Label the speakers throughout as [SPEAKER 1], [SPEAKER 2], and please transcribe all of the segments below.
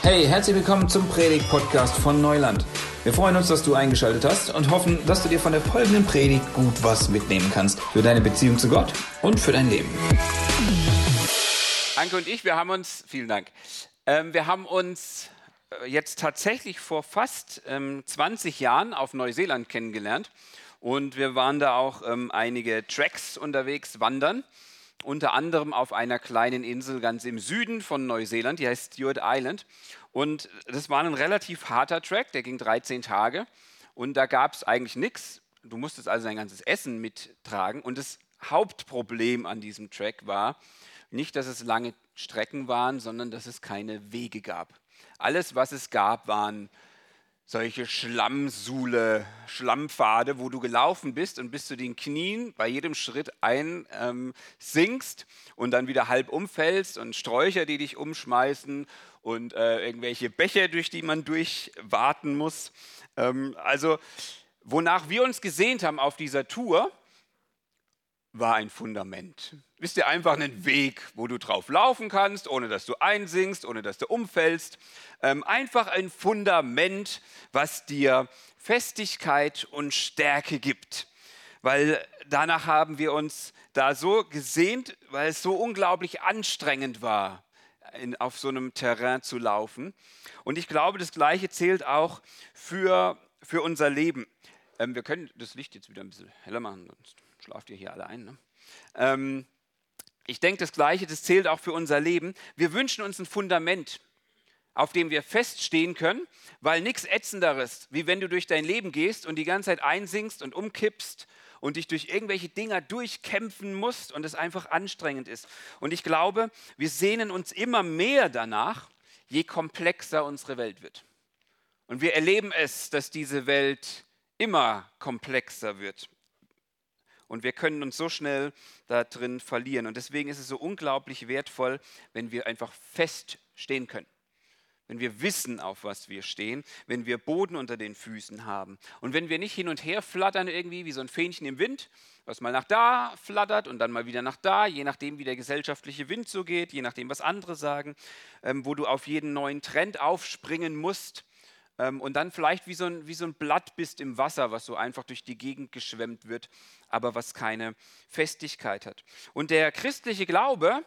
[SPEAKER 1] Hey, herzlich willkommen zum Predigt-Podcast von Neuland. Wir freuen uns, dass du eingeschaltet hast und hoffen, dass du dir von der folgenden Predigt gut was mitnehmen kannst für deine Beziehung zu Gott und für dein Leben.
[SPEAKER 2] Anke und ich, vielen Dank, wir haben uns jetzt tatsächlich vor fast 20 Jahren auf Neuseeland kennengelernt und wir waren da auch einige Tracks unterwegs, wandern, unter anderem auf einer kleinen Insel ganz im Süden von Neuseeland, die heißt Stewart Island, und das war ein relativ harter Track, der ging 13 Tage und da gab es eigentlich nichts, du musstest also dein ganzes Essen mittragen und das Hauptproblem an diesem Track war nicht, dass es lange Strecken waren, sondern dass es keine Wege gab. Alles, was es gab, waren solche Schlammpfade, wo du gelaufen bist und bis zu den Knien bei jedem Schritt sinkst und dann wieder halb umfällst und Sträucher, die dich umschmeißen und irgendwelche Bäche, durch die man durchwaten muss. Also, wonach wir uns gesehnt haben auf dieser Tour, war ein Fundament. Wisst ihr, einfach einen Weg, wo du drauf laufen kannst, ohne dass du einsinkst, ohne dass du umfällst. Einfach ein Fundament, was dir Festigkeit und Stärke gibt. Weil danach haben wir uns da so gesehnt, weil es so unglaublich anstrengend war, auf so einem Terrain zu laufen. Und ich glaube, das Gleiche zählt auch für unser Leben. Wir können das Licht jetzt wieder ein bisschen heller machen, sonst schlaft ihr hier alle ein. Ne? Ich denke, das Gleiche, das zählt auch für unser Leben. Wir wünschen uns ein Fundament, auf dem wir feststehen können, weil nichts Ätzenderes, wie wenn du durch dein Leben gehst und die ganze Zeit einsinkst und umkippst und dich durch irgendwelche Dinger durchkämpfen musst und es einfach anstrengend ist. Und ich glaube, wir sehnen uns immer mehr danach, je komplexer unsere Welt wird. Und wir erleben es, dass diese Welt immer komplexer wird. Und wir können uns so schnell da drin verlieren. Und deswegen ist es so unglaublich wertvoll, wenn wir einfach feststehen können. Wenn wir wissen, auf was wir stehen, wenn wir Boden unter den Füßen haben. Und wenn wir nicht hin und her flattern irgendwie wie so ein Fähnchen im Wind, was mal nach da flattert und dann mal wieder nach da, je nachdem, wie der gesellschaftliche Wind so geht, je nachdem, was andere sagen, wo du auf jeden neuen Trend aufspringen musst. Und dann vielleicht wie so ein Blatt bist im Wasser, was so einfach durch die Gegend geschwemmt wird, aber was keine Festigkeit hat. Und der christliche Glaube,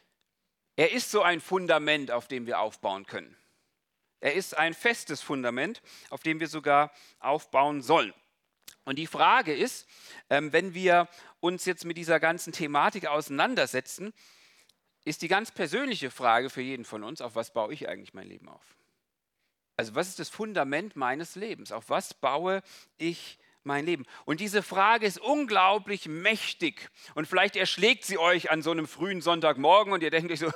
[SPEAKER 2] er ist so ein Fundament, auf dem wir aufbauen können. Er ist ein festes Fundament, auf dem wir sogar aufbauen sollen. Und die Frage ist, wenn wir uns jetzt mit dieser ganzen Thematik auseinandersetzen, ist die ganz persönliche Frage für jeden von uns, auf was baue ich eigentlich mein Leben auf? Also was ist das Fundament meines Lebens? Auf was baue ich mein Leben? Und diese Frage ist unglaublich mächtig. Und vielleicht erschlägt sie euch an so einem frühen Sonntagmorgen und ihr denkt euch so,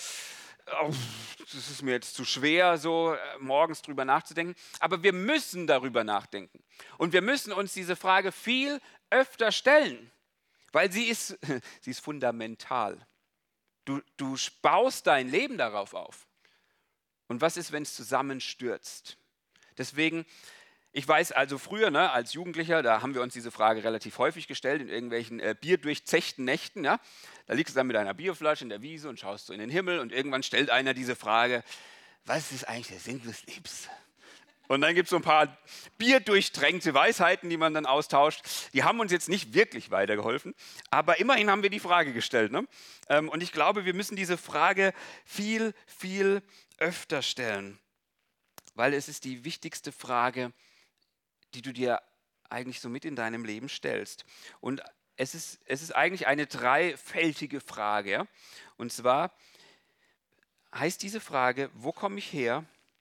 [SPEAKER 2] das ist mir jetzt zu schwer, so morgens drüber nachzudenken. Aber wir müssen darüber nachdenken. Und wir müssen uns diese Frage viel öfter stellen, weil sie ist fundamental. Du baust dein Leben darauf auf. Und was ist, wenn es zusammenstürzt? Deswegen, ich weiß also früher, ne, als Jugendlicher, da haben wir uns diese Frage relativ häufig gestellt, in irgendwelchen bierdurchzechten Nächten. Ja? Da liegst du dann mit einer Bierflasche in der Wiese und schaust so in den Himmel und irgendwann stellt einer diese Frage, was ist eigentlich der Sinn des Lebens? Und dann gibt es so ein paar bierdurchtränkte Weisheiten, die man dann austauscht. Die haben uns jetzt nicht wirklich weitergeholfen, aber immerhin haben wir die Frage gestellt. Ne? Und ich glaube, wir müssen diese Frage viel, viel öfter stellen, weil es ist die wichtigste Frage, die du dir eigentlich so mit in deinem Leben stellst. Und es ist eigentlich eine dreifältige Frage. Ja? Und zwar heißt diese Frage, wo komme ich her?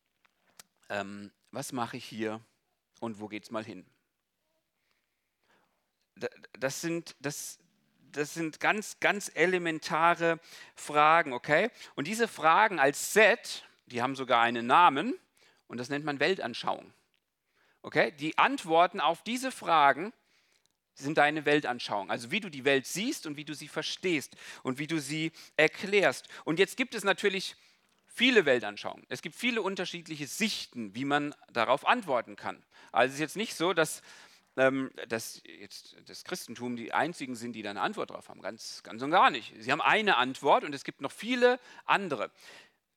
[SPEAKER 2] Was mache ich hier und wo geht's mal hin? Das sind ganz, ganz elementare Fragen, okay? Und diese Fragen als Set, die haben sogar einen Namen und das nennt man Weltanschauung. Okay? Die Antworten auf diese Fragen sind deine Weltanschauung. Also wie du die Welt siehst und wie du sie verstehst und wie du sie erklärst. Und jetzt gibt es natürlich viele Weltanschauungen. Es gibt viele unterschiedliche Sichten, wie man darauf antworten kann. Also es ist jetzt nicht so, dass jetzt das Christentum die einzigen sind, die da eine Antwort drauf haben. Ganz und gar nicht. Sie haben eine Antwort und es gibt noch viele andere.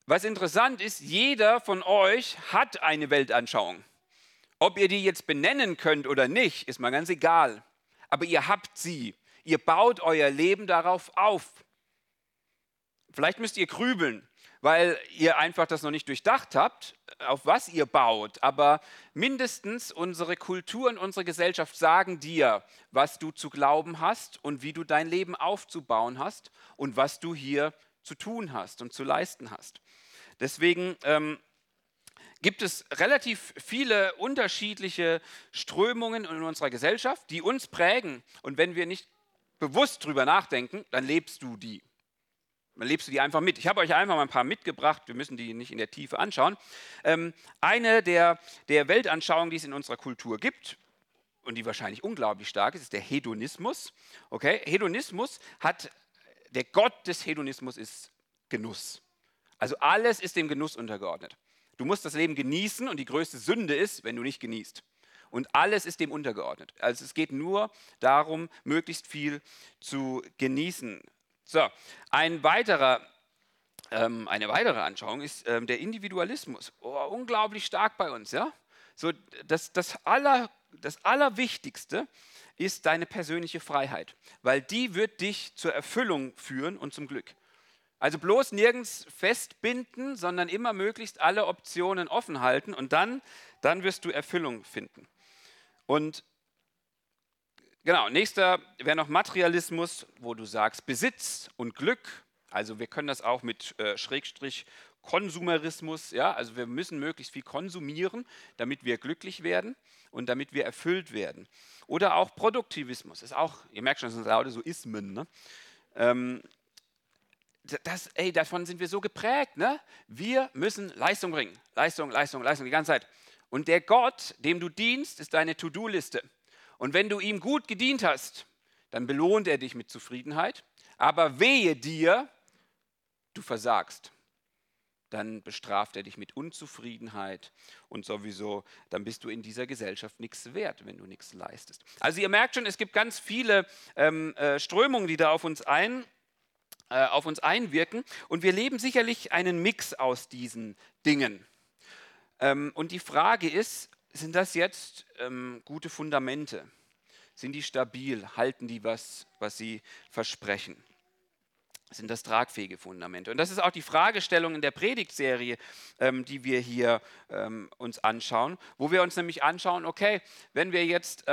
[SPEAKER 2] was interessant ist, jeder von euch hat eine Weltanschauung. Ob ihr die jetzt benennen könnt oder nicht, ist mal ganz egal. Aber ihr habt sie. Ihr baut euer Leben darauf auf. Vielleicht müsst ihr grübeln, weil ihr einfach das noch nicht durchdacht habt, auf was ihr baut. Aber mindestens unsere Kultur und unsere Gesellschaft sagen dir, was du zu glauben hast und wie du dein Leben aufzubauen hast und was du hier zu tun hast und zu leisten hast. Deswegen gibt es relativ viele unterschiedliche Strömungen in unserer Gesellschaft, die uns prägen. Und wenn wir nicht bewusst drüber nachdenken, dann lebst du die. Dann lebst du die einfach mit. Ich habe euch einfach mal ein paar mitgebracht. Wir müssen die nicht in der Tiefe anschauen. Eine der Weltanschauungen, die es in unserer Kultur gibt und die wahrscheinlich unglaublich stark ist der Hedonismus. Okay? Der Gott des Hedonismus ist Genuss. Also alles ist dem Genuss untergeordnet. Du musst das Leben genießen und die größte Sünde ist, wenn du nicht genießt. Und alles ist dem untergeordnet. Also es geht nur darum, möglichst viel zu genießen. So, eine weitere Anschauung ist der Individualismus. Oh, unglaublich stark bei uns. Ja? So, das Allerwichtigste ist deine persönliche Freiheit, weil die wird dich zur Erfüllung führen und zum Glück. Also bloß nirgends festbinden, sondern immer möglichst alle Optionen offen halten und dann wirst du Erfüllung finden. Und genau, nächster wäre noch Materialismus, wo du sagst Besitz und Glück. Also wir können das auch mit Schrägstrich Konsumerismus, ja, also wir müssen möglichst viel konsumieren, damit wir glücklich werden und damit wir erfüllt werden. Oder auch Produktivismus, ist auch, ihr merkt schon, das sind lauter so Ismen, ne? Davon sind wir so geprägt. Ne? Wir müssen Leistung bringen. Leistung, Leistung, Leistung, die ganze Zeit. Und der Gott, dem du dienst, ist deine To-Do-Liste. Und wenn du ihm gut gedient hast, dann belohnt er dich mit Zufriedenheit. Aber wehe dir, du versagst. Dann bestraft er dich mit Unzufriedenheit und sowieso, dann bist du in dieser Gesellschaft nichts wert, wenn du nichts leistest. Also ihr merkt schon, es gibt ganz viele Strömungen, die da auf uns einwirken. Und wir leben sicherlich einen Mix aus diesen Dingen. Und die Frage ist, sind das jetzt gute Fundamente? Sind die stabil? Halten die was sie versprechen? Sind das tragfähige Fundamente? Und das ist auch die Fragestellung in der Predigtserie, die wir hier uns anschauen, wo wir uns nämlich anschauen, okay, wenn wir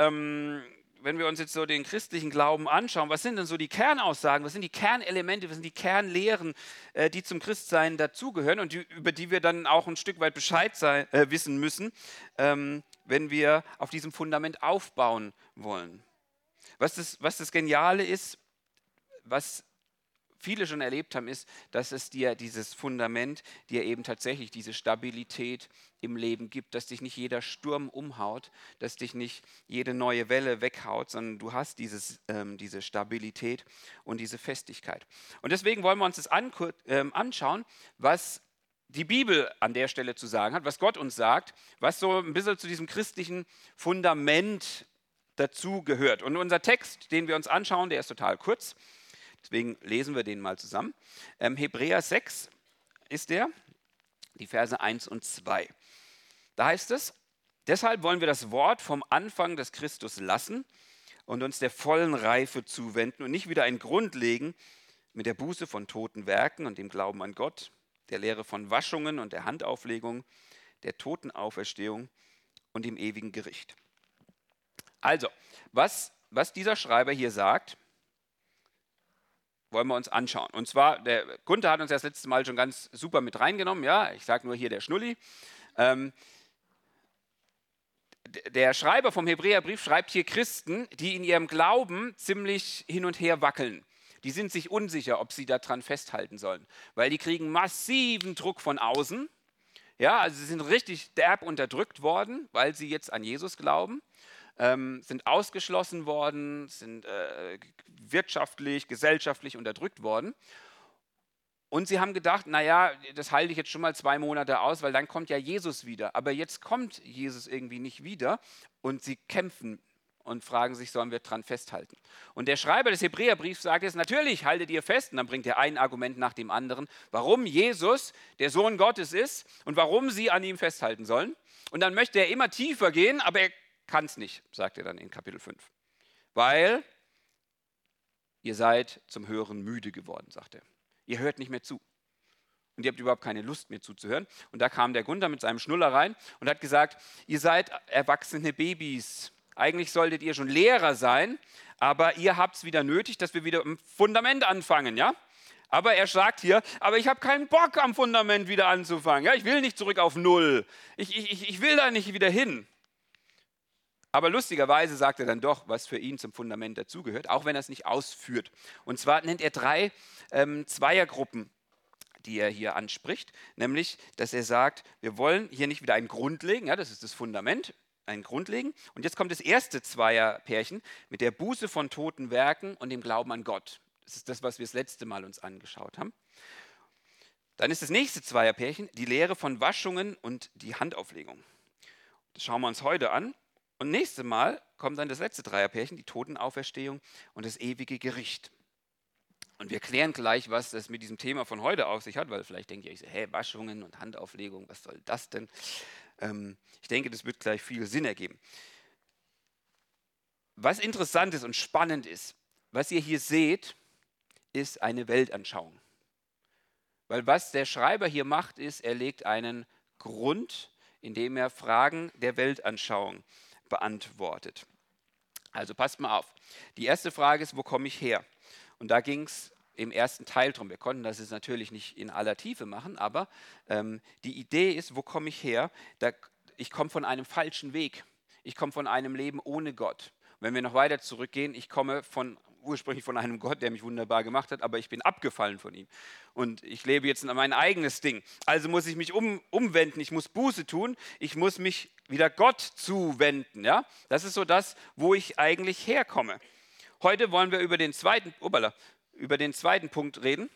[SPEAKER 2] uns jetzt so den christlichen Glauben anschauen, was sind denn so die Kernaussagen, was sind die Kernelemente, was sind die Kernlehren, die zum Christsein dazugehören und über die wir dann auch ein Stück weit Bescheid wissen müssen, wenn wir auf diesem Fundament aufbauen wollen. Was das Geniale ist, was viele schon erlebt haben, ist, dass es dir dieses Fundament, dir eben tatsächlich diese Stabilität im Leben gibt, dass dich nicht jeder Sturm umhaut, dass dich nicht jede neue Welle weghaut, sondern du hast diese Stabilität und diese Festigkeit. Und deswegen wollen wir uns das anschauen, was die Bibel an der Stelle zu sagen hat, was Gott uns sagt, was so ein bisschen zu diesem christlichen Fundament dazu gehört. Und unser Text, den wir uns anschauen, der ist total kurz. Deswegen lesen wir den mal zusammen. Hebräer 6 ist die Verse 1 und 2. Da heißt es, deshalb wollen wir das Wort vom Anfang des Christus lassen und uns der vollen Reife zuwenden und nicht wieder einen Grund legen mit der Buße von toten Werken und dem Glauben an Gott, der Lehre von Waschungen und der Handauflegung, der Totenauferstehung und dem ewigen Gericht. Also, was dieser Schreiber hier sagt, wollen wir uns anschauen. Und zwar, der Gunther hat uns das letzte Mal schon ganz super mit reingenommen. Ja, ich sage nur hier der Schnulli. Der Schreiber vom Hebräerbrief schreibt hier Christen, die in ihrem Glauben ziemlich hin und her wackeln. Die sind sich unsicher, ob sie daran festhalten sollen, weil die kriegen massiven Druck von außen. Ja, also sie sind richtig derb unterdrückt worden, weil sie jetzt an Jesus glauben. Sind ausgeschlossen worden, sind wirtschaftlich, gesellschaftlich unterdrückt worden. Und sie haben gedacht, naja, das halte ich jetzt schon mal 2 Monate aus, weil dann kommt ja Jesus wieder. Aber jetzt kommt Jesus irgendwie nicht wieder und sie kämpfen und fragen sich, sollen wir dran festhalten? Und der Schreiber des Hebräerbriefs sagt jetzt, natürlich haltet ihr fest, und dann bringt er ein Argument nach dem anderen, warum Jesus der Sohn Gottes ist und warum sie an ihm festhalten sollen. Und dann möchte er immer tiefer gehen, aber er kann es nicht, sagt er dann in Kapitel 5. Weil ihr seid zum Hören müde geworden, sagt er. Ihr hört nicht mehr zu. Und ihr habt überhaupt keine Lust mehr zuzuhören. Und da kam der Gunther mit seinem Schnuller rein und hat gesagt, ihr seid erwachsene Babys. Eigentlich solltet ihr schon Lehrer sein, aber ihr habt es wieder nötig, dass wir wieder im Fundament anfangen, ja? Aber er sagt hier, aber ich habe keinen Bock am Fundament wieder anzufangen. Ja? Ich will nicht zurück auf Null. Ich will da nicht wieder hin. Aber lustigerweise sagt er dann doch, was für ihn zum Fundament dazugehört, auch wenn er es nicht ausführt. Und zwar nennt er 3 Zweiergruppen, die er hier anspricht, nämlich, dass er sagt, wir wollen hier nicht wieder einen Grund legen, ja, das ist das Fundament, einen Grund legen. Und jetzt kommt das erste Zweierpärchen mit der Buße von toten Werken und dem Glauben an Gott. Das ist das, was wir das letzte Mal uns angeschaut haben. Dann ist das nächste Zweierpärchen die Lehre von Waschungen und die Handauflegung. Das schauen wir uns heute an. Und nächstes Mal kommt dann das letzte Dreierpärchen, die Totenauferstehung und das ewige Gericht. Und wir klären gleich, was das mit diesem Thema von heute auf sich hat, weil vielleicht denkt ihr euch so, Waschungen und Handauflegung, was soll das denn? Ich denke, das wird gleich viel Sinn ergeben. Was interessant ist und spannend ist, was ihr hier seht, ist eine Weltanschauung. Weil was der Schreiber hier macht, ist, er legt einen Grund, indem er Fragen der Weltanschauung beantwortet. Also passt mal auf. Die erste Frage ist, wo komme ich her? Und da ging es im ersten Teil drum. Wir konnten das jetzt natürlich nicht in aller Tiefe machen, aber die Idee ist, wo komme ich her? Ich komme von einem falschen Weg. Ich komme von einem Leben ohne Gott. Wenn wir noch weiter zurückgehen, ich komme ursprünglich von einem Gott, der mich wunderbar gemacht hat, aber ich bin abgefallen von ihm. Und ich lebe jetzt mein eigenes Ding. Also muss ich mich umwenden, ich muss Buße tun, ich muss mich wieder Gott zuwenden. Ja? Das ist so das, wo ich eigentlich herkomme. Heute wollen wir über den zweiten Punkt reden,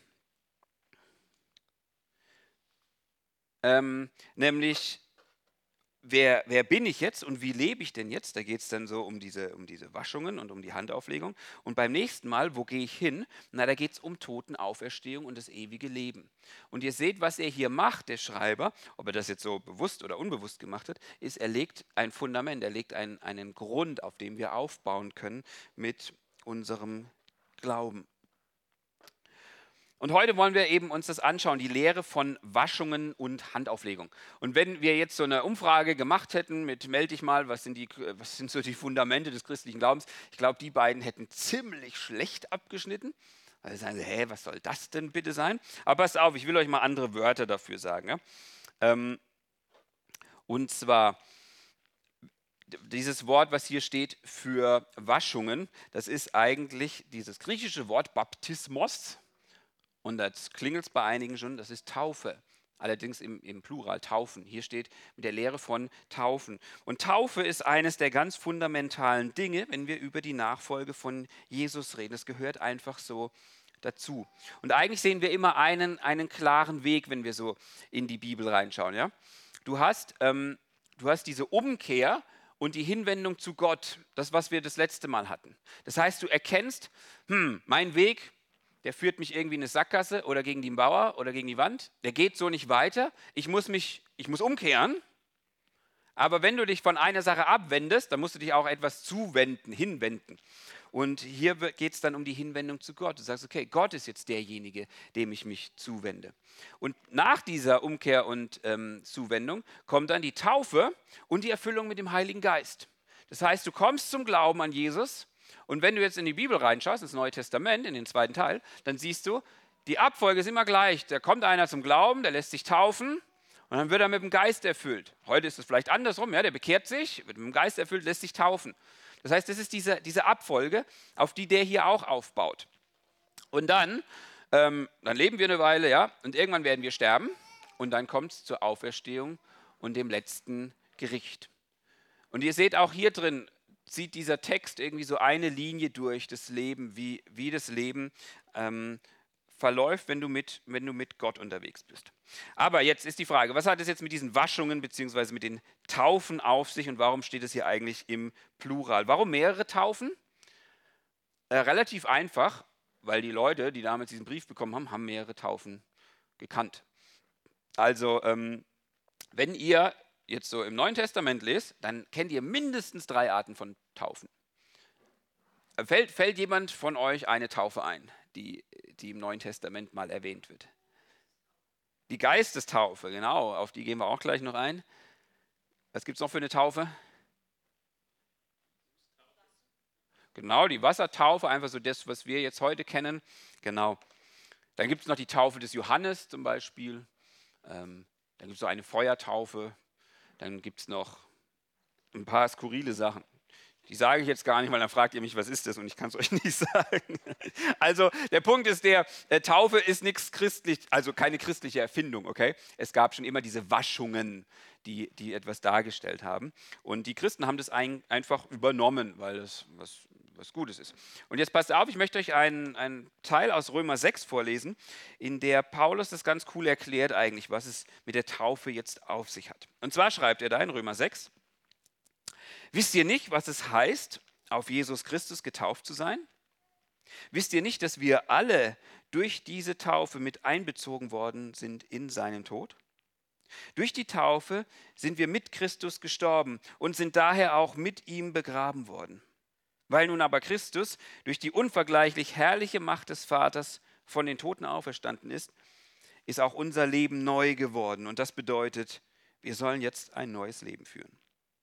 [SPEAKER 2] nämlich wer bin ich jetzt und wie lebe ich denn jetzt? Da geht es dann so um diese Waschungen und um die Handauflegung. Und beim nächsten Mal, wo gehe ich hin? Na, da geht es um Totenauferstehung und das ewige Leben. Und ihr seht, was er hier macht, der Schreiber, ob er das jetzt so bewusst oder unbewusst gemacht hat, ist, er legt ein Fundament, er legt einen Grund, auf dem wir aufbauen können mit unserem Glauben. Und heute wollen wir eben uns das anschauen, die Lehre von Waschungen und Handauflegung. Und wenn wir jetzt so eine Umfrage gemacht hätten mit melde dich mal, was sind so die Fundamente des christlichen Glaubens, ich glaube, die beiden hätten ziemlich schlecht abgeschnitten. Also sagen sie, was soll das denn bitte sein? Aber passt auf, ich will euch mal andere Wörter dafür sagen. Ja? Und zwar dieses Wort, was hier steht für Waschungen, das ist eigentlich dieses griechische Wort Baptismos. Und das klingelt es bei einigen schon, das ist Taufe. Allerdings im Plural, Taufen. Hier steht mit der Lehre von Taufen. Und Taufe ist eines der ganz fundamentalen Dinge, wenn wir über die Nachfolge von Jesus reden. Es gehört einfach so dazu. Und eigentlich sehen wir immer einen klaren Weg, wenn wir so in die Bibel reinschauen. Ja? Du hast diese Umkehr und die Hinwendung zu Gott, das, was wir das letzte Mal hatten. Das heißt, du erkennst, mein Weg, der führt mich irgendwie in eine Sackgasse oder gegen die Mauer oder gegen die Wand. Der geht so nicht weiter. Ich muss umkehren. Aber wenn du dich von einer Sache abwendest, dann musst du dich auch etwas zuwenden, hinwenden. Und hier geht es dann um die Hinwendung zu Gott. Du sagst, okay, Gott ist jetzt derjenige, dem ich mich zuwende. Und nach dieser Umkehr und Zuwendung kommt dann die Taufe und die Erfüllung mit dem Heiligen Geist. Das heißt, du kommst zum Glauben an Jesus. Und wenn du jetzt in die Bibel reinschaust, ins Neue Testament, in den zweiten Teil, dann siehst du, die Abfolge ist immer gleich. Da kommt einer zum Glauben, der lässt sich taufen und dann wird er mit dem Geist erfüllt. Heute ist es vielleicht andersrum, ja, der bekehrt sich, wird mit dem Geist erfüllt, lässt sich taufen. Das heißt, das ist diese Abfolge, auf die der hier auch aufbaut. Und dann leben wir eine Weile, ja, und irgendwann werden wir sterben und dann kommt es zur Auferstehung und dem letzten Gericht. Und ihr seht auch hier drin, zieht dieser Text irgendwie so eine Linie durch das Leben, wie das Leben verläuft, wenn du mit Gott unterwegs bist. Aber jetzt ist die Frage, was hat es jetzt mit diesen Waschungen bzw. mit den Taufen auf sich und warum steht es hier eigentlich im Plural? Warum mehrere Taufen? Relativ einfach, weil die Leute, die damals diesen Brief bekommen haben, haben mehrere Taufen gekannt. Also, wenn ihr jetzt so im Neuen Testament lest, dann kennt ihr mindestens 3 Arten von Taufen. Fällt jemand von euch eine Taufe ein, die im Neuen Testament mal erwähnt wird? Die Geistestaufe, genau, auf die gehen wir auch gleich noch ein. Was gibt es noch für eine Taufe? Genau, die Wassertaufe, einfach so das, was wir jetzt heute kennen. Genau. Dann gibt es noch die Taufe des Johannes zum Beispiel. Dann gibt es so eine Feuertaufe. Dann gibt es noch ein paar skurrile Sachen. Die sage ich jetzt gar nicht, weil dann fragt ihr mich, was ist das? Und ich kann es euch nicht sagen. Also der Punkt ist Taufe ist nichts christlich, also keine christliche Erfindung, okay? Es gab schon immer diese Waschungen, die etwas dargestellt haben. Und die Christen haben das einfach übernommen, weil das was Gutes ist. Und jetzt passt auf, ich möchte euch einen Teil aus Römer 6 vorlesen, in der Paulus das ganz cool erklärt eigentlich, was es mit der Taufe jetzt auf sich hat. Und zwar schreibt er da in Römer 6, wisst ihr nicht, was es heißt, auf Jesus Christus getauft zu sein? Wisst ihr nicht, dass wir alle durch diese Taufe mit einbezogen worden sind in seinen Tod? Durch die Taufe sind wir mit Christus gestorben und sind daher auch mit ihm begraben worden. Weil nun aber Christus durch die unvergleichlich herrliche Macht des Vaters von den Toten auferstanden ist, ist auch unser Leben neu geworden. Und das bedeutet, wir sollen jetzt ein neues Leben führen.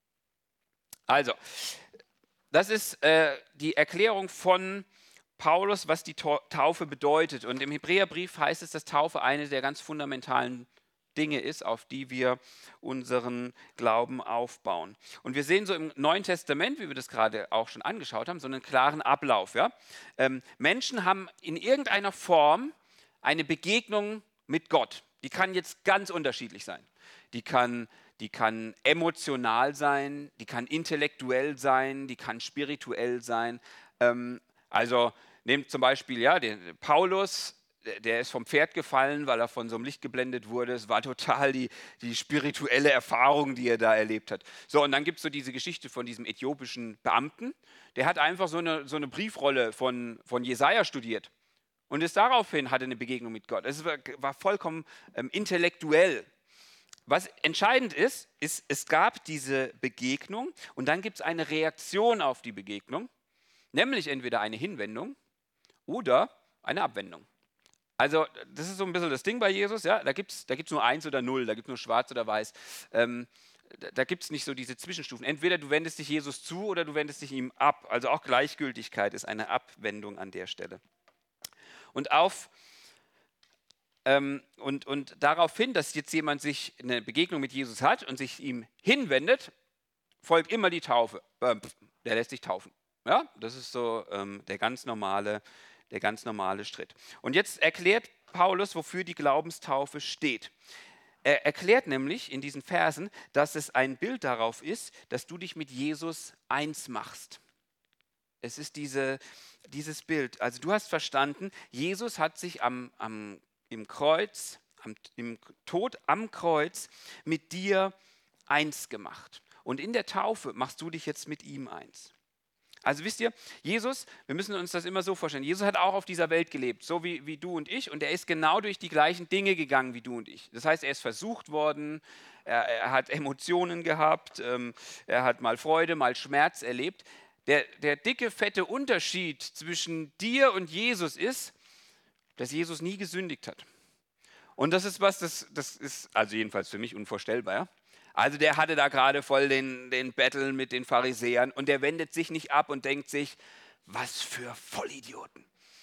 [SPEAKER 2] Also, das ist die Erklärung von Paulus, was die Taufe bedeutet. Und im Hebräerbrief heißt es, dass Taufe eine der ganz fundamentalen Dinge ist, auf die wir unseren Glauben aufbauen. Und wir sehen so im Neuen Testament, wie wir das gerade auch schon angeschaut haben, so einen klaren Ablauf. Ja? Menschen haben in irgendeiner Form eine Begegnung mit Gott. Die kann jetzt ganz unterschiedlich sein. Die kann emotional sein, die kann intellektuell sein, die kann spirituell sein. Also nehmt zum Beispiel den Paulus, der ist vom Pferd gefallen, weil er von so einem Licht geblendet wurde. Es war total die spirituelle Erfahrung, die er da erlebt hat. So, und dann gibt es so diese Geschichte von diesem äthiopischen Beamten. Der hat einfach so eine Briefrolle von Jesaja studiert. Und ist daraufhin hatte eine Begegnung mit Gott. Es war vollkommen intellektuell. Was entscheidend ist, es gab diese Begegnung und dann gibt es eine Reaktion auf die Begegnung, nämlich entweder eine Hinwendung oder eine Abwendung. Also das ist so ein bisschen das Ding bei Jesus, ja? Da gibt's nur 1 oder 0, da gibt es nur schwarz oder weiß. Da gibt es nicht so diese Zwischenstufen. Entweder du wendest dich Jesus zu oder du wendest dich ihm ab. Also auch Gleichgültigkeit ist eine Abwendung an der Stelle. Und darauf hin, dass jetzt jemand sich eine Begegnung mit Jesus hat und sich ihm hinwendet, folgt immer die Taufe. Der lässt sich taufen. Ja? Das ist so der ganz normale Schritt. Und jetzt erklärt Paulus, wofür die Glaubenstaufe steht. Er erklärt nämlich in diesen Versen, dass es ein Bild darauf ist, dass du dich mit Jesus eins machst. Es ist dieses Bild. Also du hast verstanden, Jesus hat sich im Tod am Kreuz mit dir eins gemacht. Und in der Taufe machst du dich jetzt mit ihm eins. Also wisst ihr, Jesus, wir müssen uns das immer so vorstellen, Jesus hat auch auf dieser Welt gelebt, so wie du und ich, und er ist genau durch die gleichen Dinge gegangen wie du und ich. Das heißt, er ist versucht worden, er hat Emotionen gehabt, er hat mal Freude, mal Schmerz erlebt. Der dicke, fette Unterschied zwischen dir und Jesus ist, dass Jesus nie gesündigt hat. Und das ist das ist also jedenfalls für mich unvorstellbar, ja? Also der hatte da gerade voll den Battle mit den Pharisäern und der wendet sich nicht ab und denkt sich, was für Vollidioten.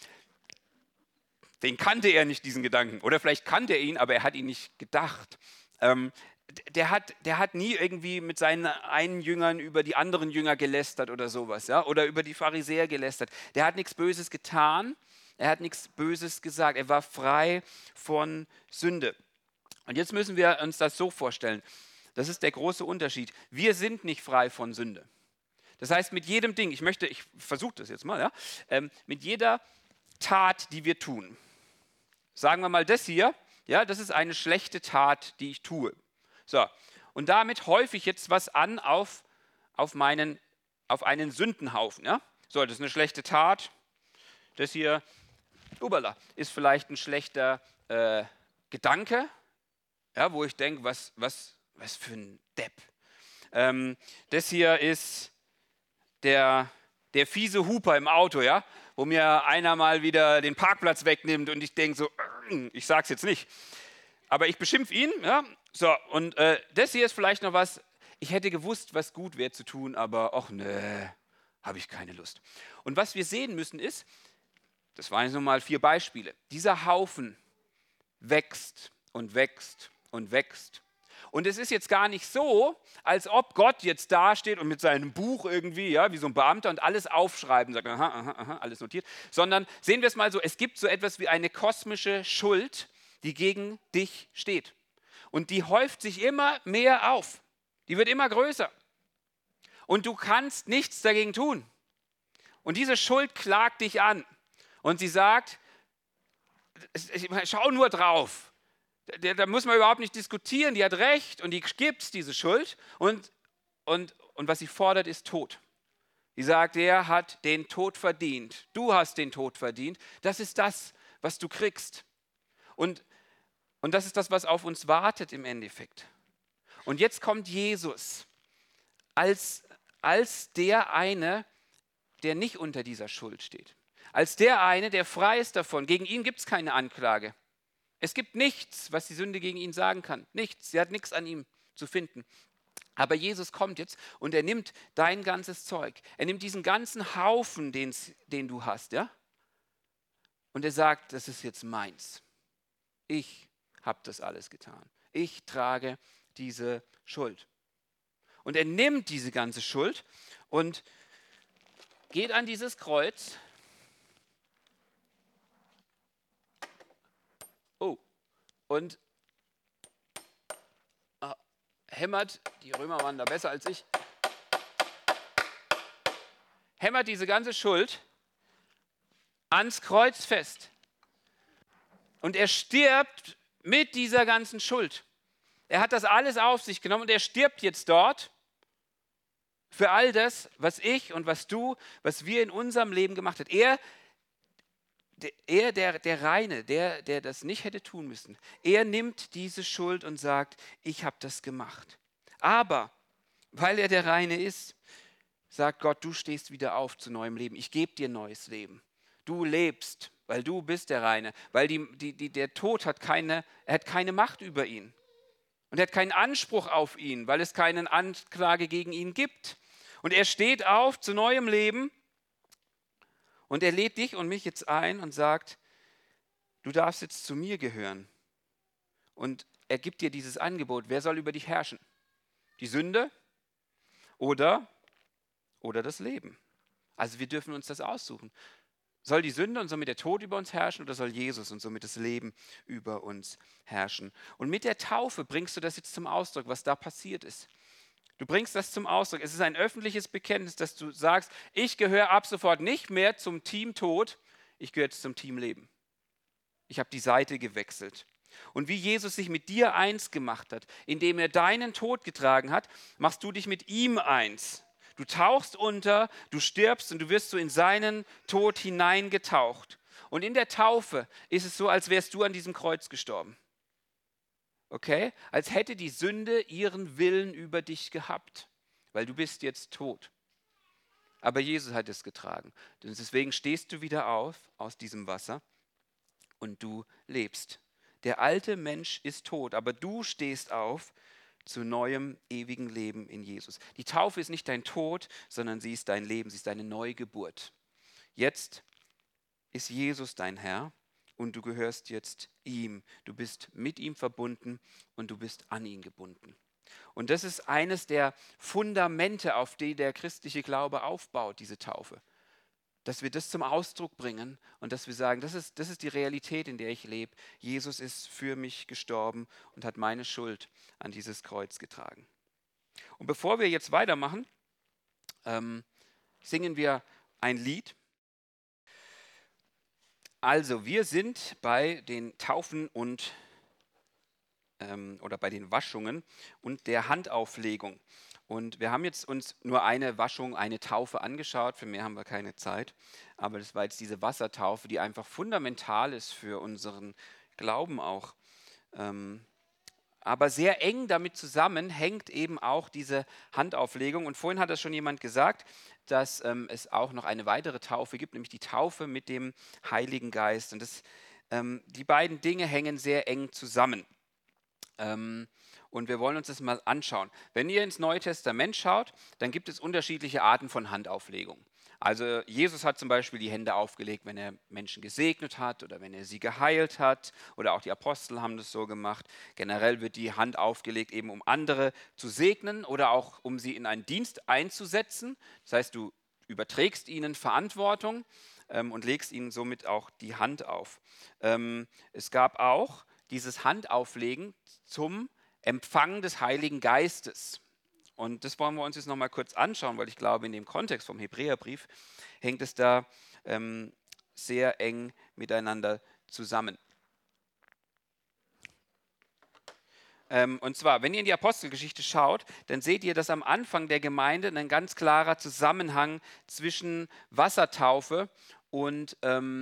[SPEAKER 2] Den kannte er nicht, diesen Gedanken. Oder vielleicht kannte er ihn, aber er hat ihn nicht gedacht. Der hat nie irgendwie mit seinen einen Jüngern über die anderen Jünger gelästert oder sowas, ja? Oder über die Pharisäer gelästert. Der hat nichts Böses getan, er hat nichts Böses gesagt. Er war frei von Sünde. Und jetzt müssen wir uns das so vorstellen. Das ist der große Unterschied. Wir sind nicht frei von Sünde. Das heißt, mit jedem Ding, ich versuche das jetzt mal, ja, mit jeder Tat, die wir tun, sagen wir mal das hier, ja, das ist eine schlechte Tat, die ich tue. So, und damit häufe ich jetzt was an auf einen Sündenhaufen. Ja? So, das ist eine schlechte Tat. Das hier, ubala, ist vielleicht ein schlechter Gedanke, ja, wo ich denke, was für ein Depp. Das hier ist der fiese Huper im Auto, ja, wo mir einer mal wieder den Parkplatz wegnimmt und ich denke so, ich sag's jetzt nicht, aber ich beschimpfe ihn, ja. So, und das hier ist vielleicht noch was, ich hätte gewusst, was gut wäre zu tun, aber ach nee, habe ich keine Lust. Und was wir sehen müssen ist, das waren jetzt nochmal 4 Beispiele, dieser Haufen wächst und wächst und wächst. Und es ist jetzt gar nicht so, als ob Gott jetzt dasteht und mit seinem Buch irgendwie, ja, wie so ein Beamter und alles aufschreiben, sagt, aha, aha, aha, alles notiert, sondern sehen wir es mal so, es gibt so etwas wie eine kosmische Schuld, die gegen dich steht. Und die häuft sich immer mehr auf. Die wird immer größer. Und du kannst nichts dagegen tun. Und diese Schuld klagt dich an. Und sie sagt, schau nur drauf. Da muss man überhaupt nicht diskutieren, die hat recht und die gibt diese Schuld. Und was sie fordert, ist Tod. Sie sagt, er hat den Tod verdient. Du hast den Tod verdient. Das ist das, was du kriegst. Und das ist das, was auf uns wartet im Endeffekt. Und jetzt kommt Jesus als der eine, der nicht unter dieser Schuld steht. Als der eine, der frei ist davon. Gegen ihn gibt es keine Anklage. Es gibt nichts, was die Sünde gegen ihn sagen kann. Nichts. Sie hat nichts an ihm zu finden. Aber Jesus kommt jetzt und er nimmt dein ganzes Zeug. Er nimmt diesen ganzen Haufen, den du hast, ja? Und er sagt, das ist jetzt meins. Ich habe das alles getan. Ich trage diese Schuld. Und er nimmt diese ganze Schuld und geht an dieses Kreuz. Oh, und hämmert, die Römer waren da besser als ich, hämmert diese ganze Schuld ans Kreuz fest. Und er stirbt mit dieser ganzen Schuld. Er hat das alles auf sich genommen und er stirbt jetzt dort für all das, was ich und was du, was wir in unserem Leben gemacht haben. Der Reine, der das nicht hätte tun müssen, er nimmt diese Schuld und sagt, ich habe das gemacht. Aber weil er der Reine ist, sagt Gott, du stehst wieder auf zu neuem Leben. Ich gebe dir neues Leben. Du lebst, weil du bist der Reine. Weil der Tod hat keine Macht über ihn. Und er hat keinen Anspruch auf ihn, weil es keine Anklage gegen ihn gibt. Und er steht auf zu neuem Leben. Und er lädt dich und mich jetzt ein und sagt, du darfst jetzt zu mir gehören. Und er gibt dir dieses Angebot. Wer soll über dich herrschen? Die Sünde oder das Leben? Also wir dürfen uns das aussuchen. Soll die Sünde und somit der Tod über uns herrschen oder soll Jesus und somit das Leben über uns herrschen? Und mit der Taufe bringst du das jetzt zum Ausdruck, was da passiert ist. Du bringst das zum Ausdruck. Es ist ein öffentliches Bekenntnis, dass du sagst, ich gehöre ab sofort nicht mehr zum Team Tod, ich gehöre jetzt zum Team Leben. Ich habe die Seite gewechselt. Und wie Jesus sich mit dir eins gemacht hat, indem er deinen Tod getragen hat, machst du dich mit ihm eins. Du tauchst unter, du stirbst und du wirst so in seinen Tod hineingetaucht. Und in der Taufe ist es so, als wärst du an diesem Kreuz gestorben. Okay? Als hätte die Sünde ihren Willen über dich gehabt, weil du bist jetzt tot. Aber Jesus hat es getragen. Und deswegen stehst du wieder auf aus diesem Wasser und du lebst. Der alte Mensch ist tot, aber du stehst auf zu neuem, ewigen Leben in Jesus. Die Taufe ist nicht dein Tod, sondern sie ist dein Leben, sie ist deine Neugeburt. Jetzt ist Jesus dein Herr und du gehörst jetzt ihm. Du bist mit ihm verbunden und du bist an ihn gebunden. Und das ist eines der Fundamente, auf die der christliche Glaube aufbaut, diese Taufe. Dass wir das zum Ausdruck bringen und dass wir sagen, das ist die Realität, in der ich lebe. Jesus ist für mich gestorben und hat meine Schuld an dieses Kreuz getragen. Und bevor wir jetzt weitermachen, singen wir ein Lied. Also, wir sind bei den Taufen und oder bei den Waschungen und der Handauflegung. Und wir haben jetzt uns nur eine Waschung, eine Taufe angeschaut, für mehr haben wir keine Zeit. Aber das war jetzt diese Wassertaufe, die einfach fundamental ist für unseren Glauben auch. Ähm, aber sehr eng damit zusammen hängt eben auch diese Handauflegung. Und vorhin hat das schon jemand gesagt, dass es auch noch eine weitere Taufe gibt, nämlich die Taufe mit dem Heiligen Geist. Und die beiden Dinge hängen sehr eng zusammen. Und wir wollen uns das mal anschauen. Wenn ihr ins Neue Testament schaut, dann gibt es unterschiedliche Arten von Handauflegung. Also Jesus hat zum Beispiel die Hände aufgelegt, wenn er Menschen gesegnet hat oder wenn er sie geheilt hat. Oder auch die Apostel haben das so gemacht. Generell wird die Hand aufgelegt, eben um andere zu segnen oder auch um sie in einen Dienst einzusetzen. Das heißt, du überträgst ihnen Verantwortung und legst ihnen somit auch die Hand auf. Es gab auch dieses Handauflegen zum Empfang des Heiligen Geistes. Und das wollen wir uns jetzt nochmal kurz anschauen, weil ich glaube, in dem Kontext vom Hebräerbrief hängt es da sehr eng miteinander zusammen. Und zwar, wenn ihr in die Apostelgeschichte schaut, dann seht ihr, dass am Anfang der Gemeinde ein ganz klarer Zusammenhang zwischen Wassertaufe und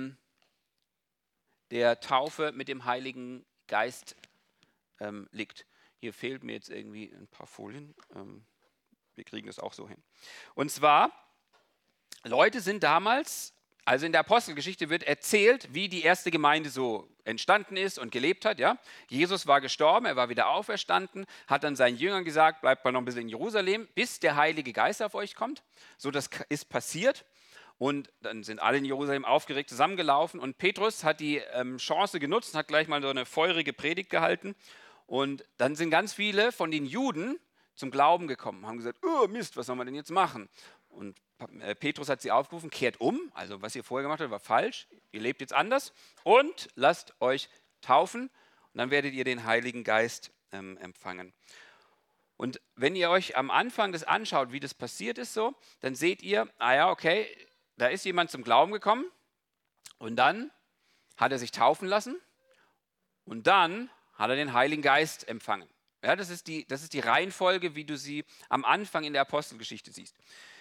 [SPEAKER 2] der Taufe mit dem Heiligen Geist liegt. Hier fehlt mir jetzt irgendwie ein paar Folien. Wir kriegen das auch so hin. Und zwar, Leute sind damals, also in der Apostelgeschichte wird erzählt, wie die erste Gemeinde so entstanden ist und gelebt hat. Ja? Jesus war gestorben, er war wieder auferstanden, hat dann seinen Jüngern gesagt, bleibt mal noch ein bisschen in Jerusalem, bis der Heilige Geist auf euch kommt. So, das ist passiert. Und dann sind alle in Jerusalem aufgeregt zusammengelaufen und Petrus hat die Chance genutzt und hat gleich mal so eine feurige Predigt gehalten. Und dann sind ganz viele von den Juden zum Glauben gekommen, haben gesagt, oh Mist, was soll man denn jetzt machen? Und Petrus hat sie aufgerufen, kehrt um, also was ihr vorher gemacht habt, war falsch, ihr lebt jetzt anders und lasst euch taufen und dann werdet ihr den Heiligen Geist empfangen. Und wenn ihr euch am Anfang das anschaut, wie das passiert ist so, dann seht ihr, okay, da ist jemand zum Glauben gekommen und dann hat er sich taufen lassen und dann hat er den Heiligen Geist empfangen. Ja, das ist die Reihenfolge, wie du sie am Anfang in der Apostelgeschichte siehst.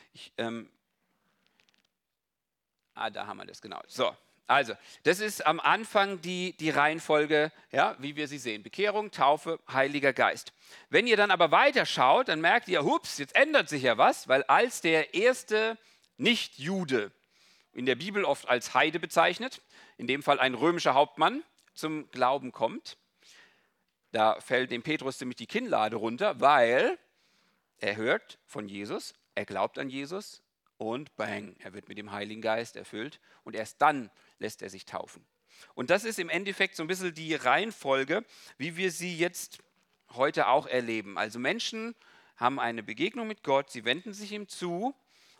[SPEAKER 2] Da haben wir das, genau. So, also, das ist am Anfang die Reihenfolge, ja, wie wir sie sehen. Bekehrung, Taufe, Heiliger Geist. Wenn ihr dann aber weiter schaut, dann merkt ihr, hups, jetzt ändert sich ja was, weil als der erste Nicht-Jude, in der Bibel oft als Heide bezeichnet, in dem Fall ein römischer Hauptmann, zum Glauben kommt, da fällt dem Petrus nämlich die Kinnlade runter, weil er hört von Jesus, er glaubt an Jesus und bang, er wird mit dem Heiligen Geist erfüllt und erst dann lässt er sich taufen. Und das ist im Endeffekt so ein bisschen die Reihenfolge, wie wir sie jetzt heute auch erleben. Also Menschen haben eine Begegnung mit Gott, sie wenden sich ihm zu,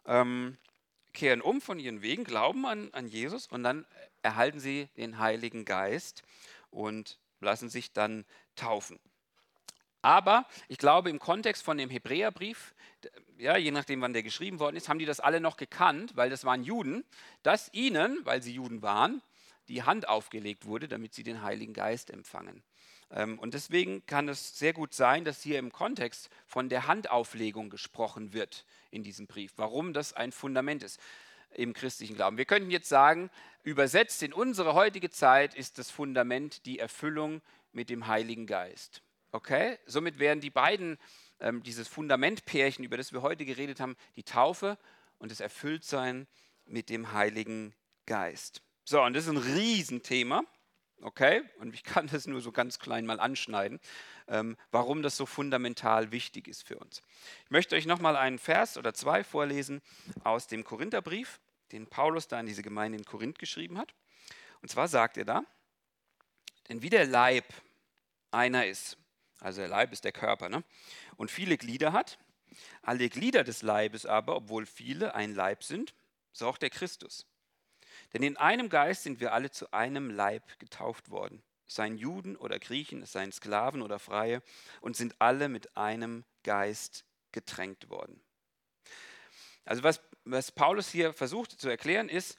[SPEAKER 2] kehren um von ihren Wegen, glauben an Jesus und dann erhalten sie den Heiligen Geist und lassen sich dann taufen. Aber ich glaube, im Kontext von dem Hebräerbrief, ja, je nachdem, wann der geschrieben worden ist, haben die das alle noch gekannt, weil das waren Juden, dass ihnen, weil sie Juden waren, die Hand aufgelegt wurde, damit sie den Heiligen Geist empfangen. Und deswegen kann es sehr gut sein, dass hier im Kontext von der Handauflegung gesprochen wird in diesem Brief. Warum das ein Fundament ist im christlichen Glauben. Wir könnten jetzt sagen, übersetzt in unsere heutige Zeit ist das Fundament die Erfüllung mit dem Heiligen Geist. Okay? Somit wären die beiden, dieses Fundamentpärchen, über das wir heute geredet haben, die Taufe und das Erfülltsein mit dem Heiligen Geist. So, und das ist ein Riesenthema. Okay? Und ich kann das nur so ganz klein mal anschneiden, warum das so fundamental wichtig ist für uns. Ich möchte euch nochmal einen Vers oder zwei vorlesen aus dem Korintherbrief, den Paulus da an diese Gemeinde in Korinth geschrieben hat. Und zwar sagt er da, denn wie der Leib einer ist, also der Leib ist der Körper, ne? Und viele Glieder hat, alle Glieder des Leibes aber, obwohl viele ein Leib sind, so auch der Christus. Denn in einem Geist sind wir alle zu einem Leib getauft worden, es seien Juden oder Griechen, es seien Sklaven oder Freie, und sind alle mit einem Geist getränkt worden. Also was Paulus hier versucht zu erklären ist,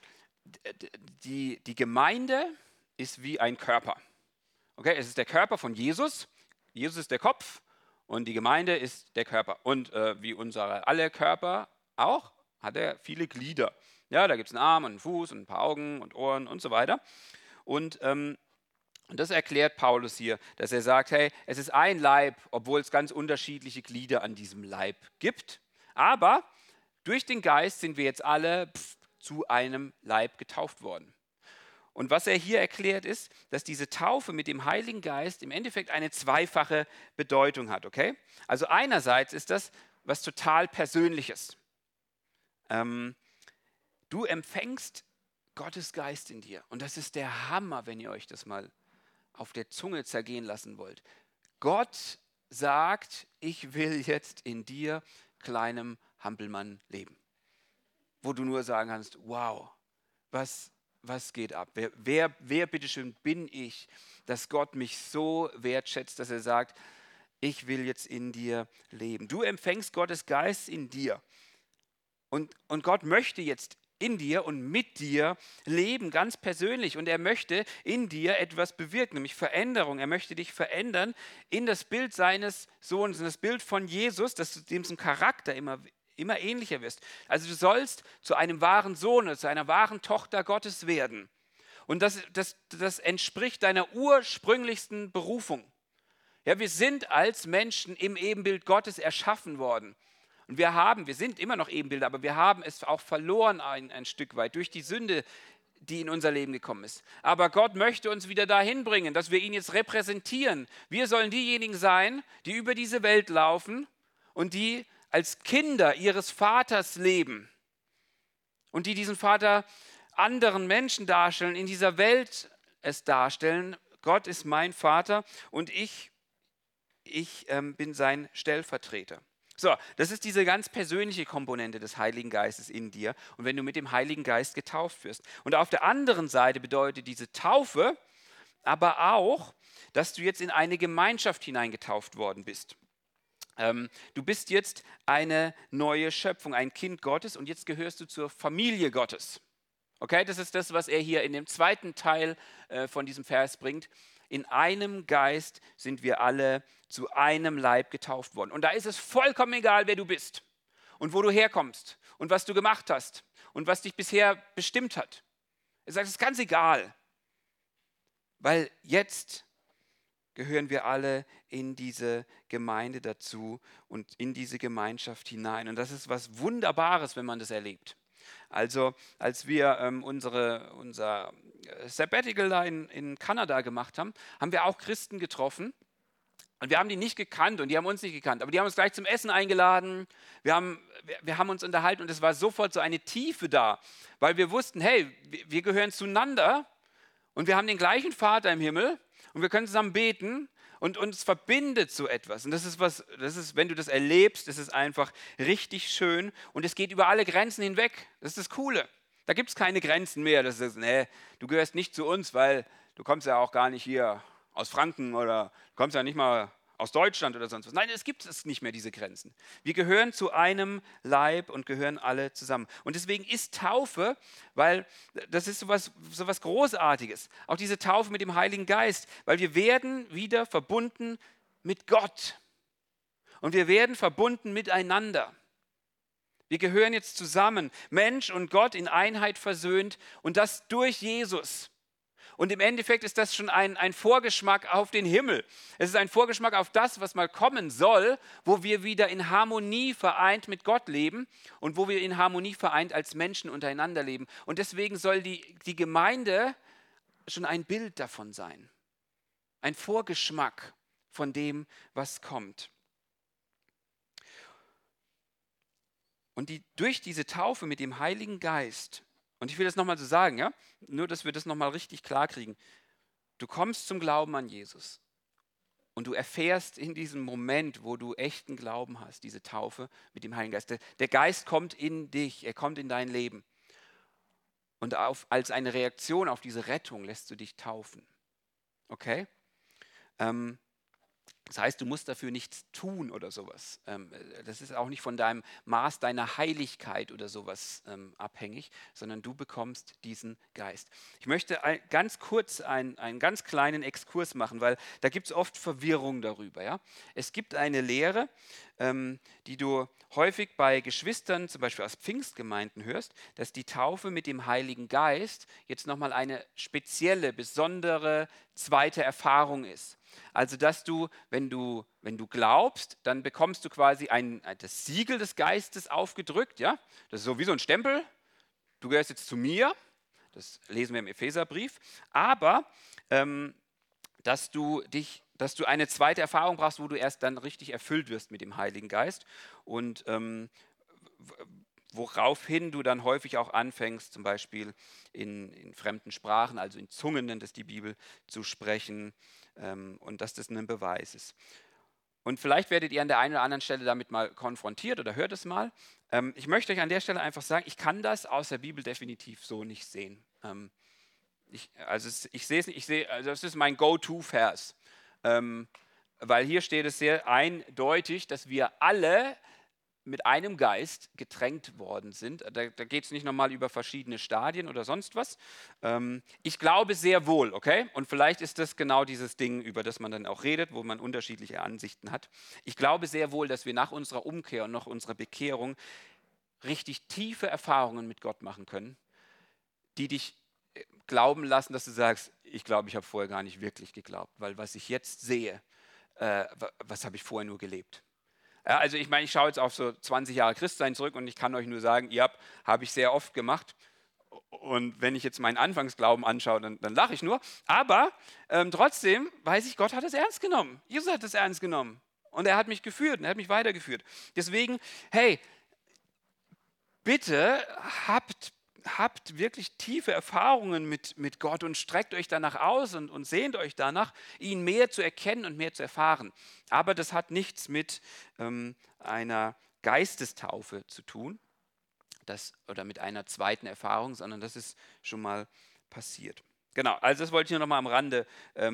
[SPEAKER 2] die Gemeinde ist wie ein Körper. Okay, es ist der Körper von Jesus. Jesus ist der Kopf und die Gemeinde ist der Körper. Und wie unsere alle Körper auch, hat er viele Glieder. Ja, da gibt es einen Arm und einen Fuß und ein paar Augen und Ohren und so weiter. Und das erklärt Paulus hier, dass er sagt, hey, es ist ein Leib, obwohl es ganz unterschiedliche Glieder an diesem Leib gibt. Aber durch den Geist sind wir jetzt alle zu einem Leib getauft worden. Und was er hier erklärt ist, dass diese Taufe mit dem Heiligen Geist im Endeffekt eine zweifache Bedeutung hat. Okay? Also einerseits ist das was total Persönliches. Du empfängst Gottes Geist in dir. Und das ist der Hammer, wenn ihr euch das mal auf der Zunge zergehen lassen wollt. Gott sagt, ich will jetzt in dir, kleinem Hampelmann, leben. Wo du nur sagen kannst, wow, was geht ab? Wer bitteschön bin ich, dass Gott mich so wertschätzt, dass er sagt, ich will jetzt in dir leben. Du empfängst Gottes Geist in dir. Und Gott möchte jetzt in dir und mit dir leben, ganz persönlich. Und er möchte in dir etwas bewirken, nämlich Veränderung. Er möchte dich verändern in das Bild seines Sohnes, in das Bild von Jesus, dass du dem so ein Charakter immer ähnlicher wirst. Also du sollst zu einem wahren Sohn, zu einer wahren Tochter Gottes werden. Und das entspricht deiner ursprünglichsten Berufung. Ja, wir sind als Menschen im Ebenbild Gottes erschaffen worden. Und wir sind immer noch Ebenbilder, aber wir haben es auch verloren ein Stück weit durch die Sünde, die in unser Leben gekommen ist. Aber Gott möchte uns wieder dahin bringen, dass wir ihn jetzt repräsentieren. Wir sollen diejenigen sein, die über diese Welt laufen und die als Kinder ihres Vaters leben und die diesen Vater anderen Menschen darstellen, in dieser Welt es darstellen. Gott ist mein Vater und ich bin sein Stellvertreter. So, das ist diese ganz persönliche Komponente des Heiligen Geistes in dir und wenn du mit dem Heiligen Geist getauft wirst. Und auf der anderen Seite bedeutet diese Taufe aber auch, dass du jetzt in eine Gemeinschaft hineingetauft worden bist. Du bist jetzt eine neue Schöpfung, ein Kind Gottes und jetzt gehörst du zur Familie Gottes. Okay, das ist das, was er hier in dem zweiten Teil von diesem Vers bringt. In einem Geist sind wir alle zu einem Leib getauft worden. Und da ist es vollkommen egal, wer du bist und wo du herkommst und was du gemacht hast und was dich bisher bestimmt hat. Er sagt, es ist ganz egal, weil jetzt gehören wir alle in diese Gemeinde dazu und in diese Gemeinschaft hinein. Und das ist was Wunderbares, wenn man das erlebt. Also als wir unser Sabbatical da in Kanada gemacht haben, haben wir auch Christen getroffen. Und wir haben die nicht gekannt und die haben uns nicht gekannt. Aber die haben uns gleich zum Essen eingeladen. Wir haben uns unterhalten und es war sofort so eine Tiefe da. Weil wir wussten, hey, wir gehören zueinander und wir haben den gleichen Vater im Himmel. Und wir können zusammen beten und uns verbindet so etwas. Und das ist, wenn du das erlebst, das ist einfach richtig schön und es geht über alle Grenzen hinweg. Das ist das Coole. Da gibt es keine Grenzen mehr. Das ist, nee, du gehörst nicht zu uns, weil du kommst ja auch gar nicht hier aus Franken oder du kommst ja nicht mal aus Deutschland oder sonst was. Nein, es gibt nicht mehr, diese Grenzen. Wir gehören zu einem Leib und gehören alle zusammen. Und deswegen ist Taufe, weil das ist sowas Großartiges. Auch diese Taufe mit dem Heiligen Geist, weil wir werden wieder verbunden mit Gott. Und wir werden verbunden miteinander. Wir gehören jetzt zusammen, Mensch und Gott in Einheit versöhnt und das durch Jesus. Und im Endeffekt ist das schon ein Vorgeschmack auf den Himmel. Es ist ein Vorgeschmack auf das, was mal kommen soll, wo wir wieder in Harmonie vereint mit Gott leben und wo wir in Harmonie vereint als Menschen untereinander leben. Und deswegen soll die Gemeinde schon ein Bild davon sein. Ein Vorgeschmack von dem, was kommt. Und durch diese Taufe mit dem Heiligen Geist, und ich will das nochmal so sagen, ja, nur dass wir das nochmal richtig klar kriegen. Du kommst zum Glauben an Jesus und du erfährst in diesem Moment, wo du echten Glauben hast, diese Taufe mit dem Heiligen Geist. Der Geist kommt in dich, er kommt in dein Leben. Und als eine Reaktion auf diese Rettung lässt du dich taufen. Okay? Das heißt, du musst dafür nichts tun oder sowas. Das ist auch nicht von deinem Maß deiner Heiligkeit oder sowas abhängig, sondern du bekommst diesen Geist. Ich möchte ganz kurz einen ganz kleinen Exkurs machen, weil da gibt es oft Verwirrung darüber. Ja? Es gibt eine Lehre, die du häufig bei Geschwistern, zum Beispiel aus Pfingstgemeinden hörst, dass die Taufe mit dem Heiligen Geist jetzt nochmal eine spezielle, besondere zweite Erfahrung ist. Also, dass du, wenn du glaubst, dann bekommst du quasi das Siegel des Geistes aufgedrückt. Ja? Das ist so wie so ein Stempel. Du gehörst jetzt zu mir. Das lesen wir im Epheserbrief. Aber, dass du eine zweite Erfahrung brauchst, wo du erst dann richtig erfüllt wirst mit dem Heiligen Geist. Und woraufhin du dann häufig auch anfängst, zum Beispiel in fremden Sprachen, also in Zungen nennt es die Bibel, zu sprechen, und dass das ein Beweis ist. Und vielleicht werdet ihr an der einen oder anderen Stelle damit mal konfrontiert oder hört es mal. Ich möchte euch an der Stelle einfach sagen, ich kann das aus der Bibel definitiv so nicht sehen. Ich sehe es nicht, also das ist mein Go-To-Vers, weil hier steht es sehr eindeutig, dass wir alle mit einem Geist getränkt worden sind. Da geht es nicht nochmal über verschiedene Stadien oder sonst was. Ich glaube sehr wohl, okay? Und vielleicht ist das genau dieses Ding, über das man dann auch redet, wo man unterschiedliche Ansichten hat. Ich glaube sehr wohl, dass wir nach unserer Umkehr und nach unserer Bekehrung richtig tiefe Erfahrungen mit Gott machen können, die dich glauben lassen, dass du sagst, ich glaube, ich habe vorher gar nicht wirklich geglaubt, weil was ich jetzt sehe, was habe ich vorher nur gelebt. Ja, also ich meine, ich schaue jetzt auf so 20 Jahre Christsein zurück und ich kann euch nur sagen, ja, habe ich sehr oft gemacht. Und wenn ich jetzt meinen Anfangsglauben anschaue, dann lache ich nur. Aber trotzdem weiß ich, Gott hat es ernst genommen. Jesus hat es ernst genommen. Und er hat mich geführt und er hat mich weitergeführt. Deswegen, hey, bitte habt wirklich tiefe Erfahrungen mit Gott und streckt euch danach aus und sehnt euch danach, ihn mehr zu erkennen und mehr zu erfahren. Aber das hat nichts mit einer Geistestaufe zu tun oder mit einer zweiten Erfahrung, sondern das ist schon mal passiert. Genau, also das wollte ich nur noch mal am Rande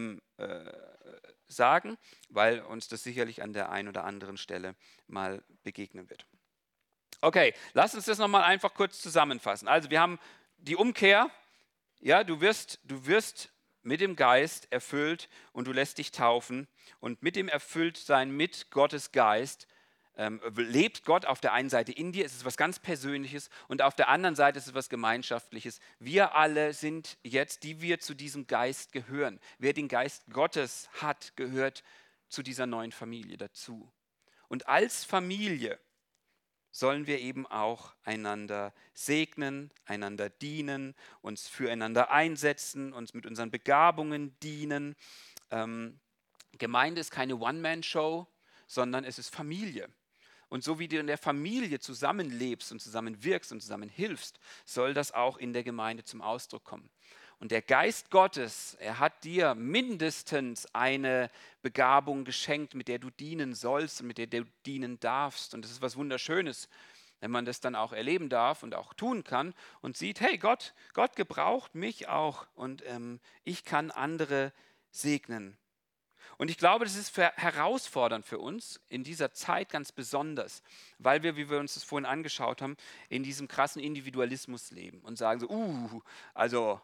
[SPEAKER 2] sagen, weil uns das sicherlich an der einen oder anderen Stelle mal begegnen wird. Okay, lass uns das nochmal einfach kurz zusammenfassen. Also wir haben die Umkehr, ja, du wirst mit dem Geist erfüllt und du lässt dich taufen. Und mit dem Erfülltsein mit Gottes Geist lebt Gott auf der einen Seite in dir, es ist was ganz Persönliches, und auf der anderen Seite ist es was Gemeinschaftliches. Wir alle sind jetzt, die wir zu diesem Geist gehören. Wer den Geist Gottes hat, gehört zu dieser neuen Familie dazu. Und als Familie sollen wir eben auch einander segnen, einander dienen, uns füreinander einsetzen, uns mit unseren Begabungen dienen. Gemeinde ist keine One-Man-Show, sondern es ist Familie. Und so wie du in der Familie zusammenlebst und zusammenwirkst und zusammen hilfst, soll das auch in der Gemeinde zum Ausdruck kommen. Und der Geist Gottes, er hat dir mindestens eine Begabung geschenkt, mit der du dienen sollst und mit der du dienen darfst. Und das ist was Wunderschönes, wenn man das dann auch erleben darf und auch tun kann und sieht, hey, Gott gebraucht mich auch und ich kann andere segnen. Und ich glaube, das ist herausfordernd für uns in dieser Zeit ganz besonders, weil wir, wie wir uns das vorhin angeschaut haben, in diesem krassen Individualismus leben und sagen so, also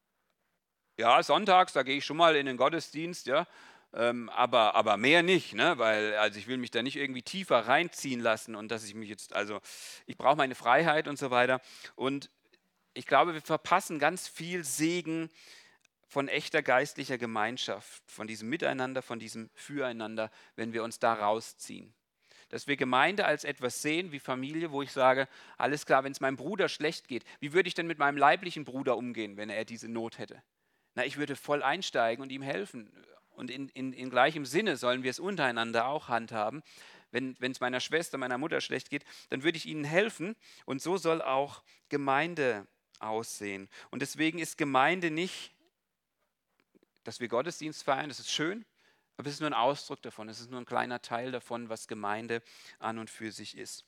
[SPEAKER 2] ja, sonntags, da gehe ich schon mal in den Gottesdienst, ja, aber mehr nicht, ne? Weil also ich will mich da nicht irgendwie tiefer reinziehen lassen und dass ich mich jetzt, also ich brauche meine Freiheit und so weiter. Und ich glaube, wir verpassen ganz viel Segen von echter geistlicher Gemeinschaft, von diesem Miteinander, von diesem Füreinander, wenn wir uns da rausziehen. Dass wir Gemeinde als etwas sehen wie Familie, wo ich sage, alles klar, wenn es meinem Bruder schlecht geht, wie würde ich denn mit meinem leiblichen Bruder umgehen, wenn er diese Not hätte? Na, ich würde voll einsteigen und ihm helfen. Und in gleichem Sinne sollen wir es untereinander auch handhaben. Wenn es meiner Schwester, meiner Mutter schlecht geht, dann würde ich ihnen helfen. Und so soll auch Gemeinde aussehen. Und deswegen ist Gemeinde nicht, dass wir Gottesdienst feiern, das ist schön, aber es ist nur ein Ausdruck davon. Es ist nur ein kleiner Teil davon, was Gemeinde an und für sich ist.